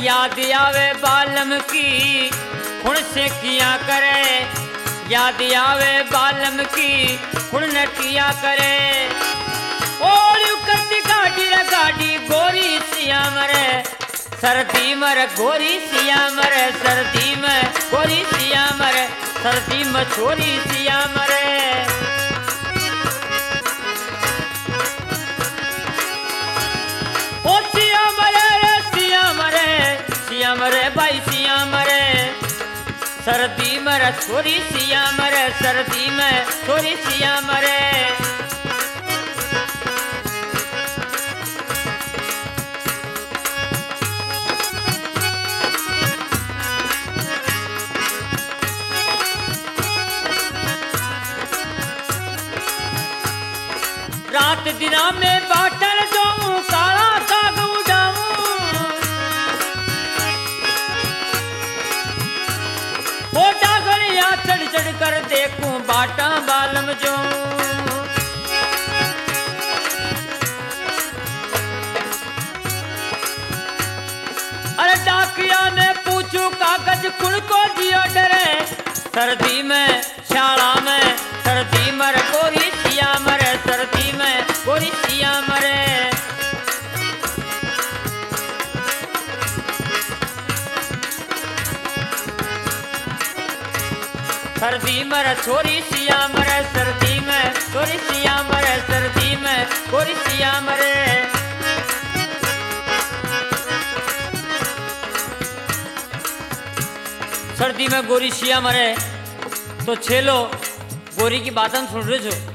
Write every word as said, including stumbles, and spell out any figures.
याद आवे बालम की खुण से किया करे, याद आवे बालम की खुण न किया करे। और करती गाड़ी रे गाड़ी गोरी सिया मरे, सर्दी मर गोरी सिया मरे, सर्दी में गोरी सिया मरे, सर्दी में छोरी सिया मरे। ओ सिया मरे रे सिया मरे, सिया मरे भाई सिया मरे, सर्दी मर छोरी सिया मरे, सर्दी में छोरी सिया मरे। रात दिना में बाटल जाऊं काला काग उड़ाऊं, ओ डागलिया चढ़ चढ़ कर देखूं बाटा बालम जो। अरे डाकिया ने पूछू कागज कुल को दियो डरे, सर्दी में शाला में सर्दी मर गोरी सिया मरे, सर्दी में गोरी सिया मरे। सर्दी मर छोरी सिया मरे, सर्दी में गोरी सिया मरे, सर्दी में गोरी सिया मरे। सर्दी में गोरी सिया मरे तो छेलो गोरी की बात हम सुन रहे छो।